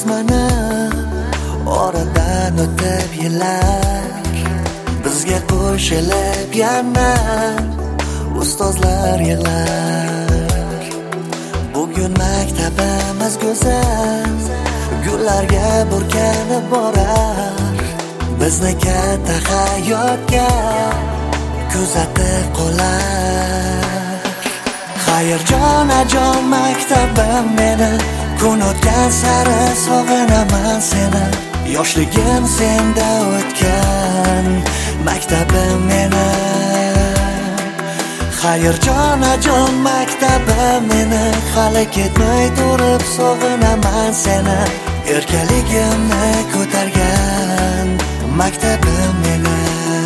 mana oradan o'tib yillar, bizga qo'shilib yana ustozlar yig'lar. Bugun maktabimiz go'zal, gullarga burkanib borar, bizni katta hayotga kuzatib qolar. Xayr jonajon maktabim meni, kun o'tgan sari sog'inaman seni. Yoshligim senda o'tgan maktabim meni. Xayr jonajon maktabim meni, hali ketmay turib sog'inaman seni. Erkaligimni ko'targan maktabim meni.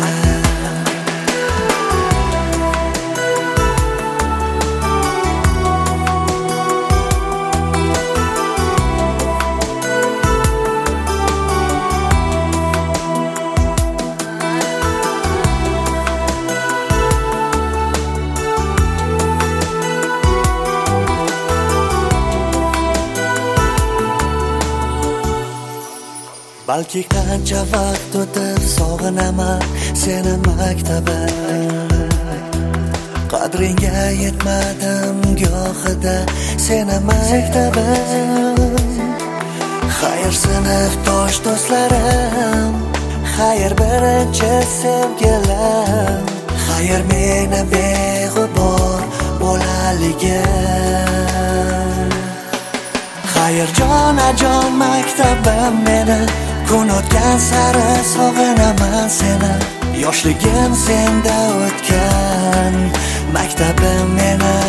Balki qancha vaqt o'tib sog'inaman seni maktabim. Qadringga yetmadim gohida seni maktabim. Xayr sinfdosh do'stlarim, xayr birinchi sevgilim, xayr meni beg'ubor bolaligim. Xayr jonajon maktabim meni, kun o'tgan sari sog'inaman seni. Yoshligim senda o'tgan maktabim meni.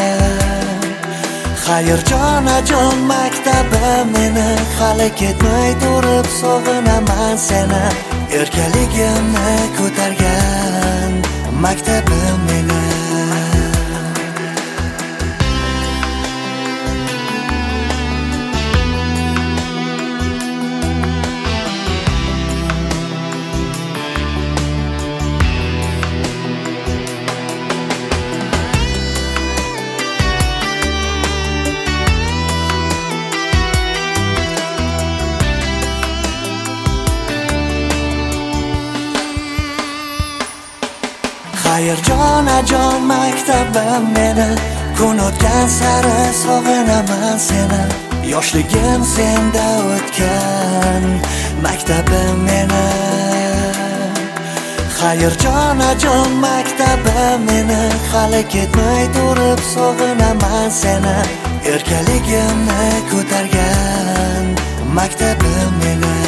Xayr jonajon maktabim meni, hali ketmay turib sog'inaman seni. Erkaligimni ko'targan maktabim meni. Xayr jonajon maktabim meni, kun o'tgan sari sog'inaman seni. Yoshligim senda o'tgan maktabim meni. Xayr jonajon maktabim meni, hali ketmay turib sog'inaman seni. Erkaligimni ko'targan maktabim meni.